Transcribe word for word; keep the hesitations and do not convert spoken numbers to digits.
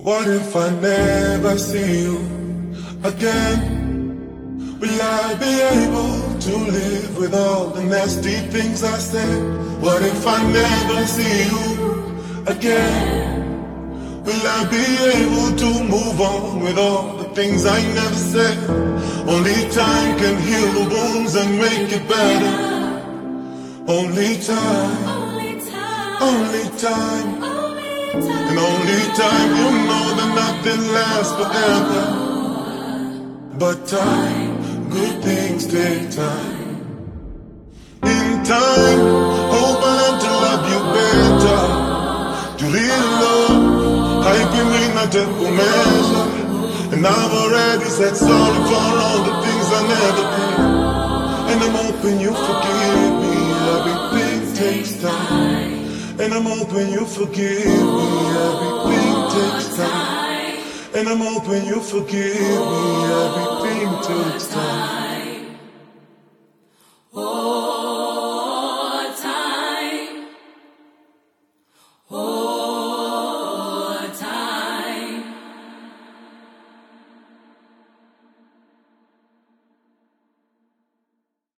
What if I never see you again? Will I be able to live with all the nasty things I said? What if I never see you again? Will I be able to move on with all the things I never said? Only time can heal the wounds and make it better. Only time, only time, and only time will know that nothing lasts forever. But time, good things take time. In time, hope I learn to love you better. To really love, I've been in a gentle measure, and I've already said sorry for all the things I never did. And I'm hoping you forgive me. Everything takes time. And I'm hoping you forgive me. Everything takes time. And I'm hoping you forgive me. Everything takes time.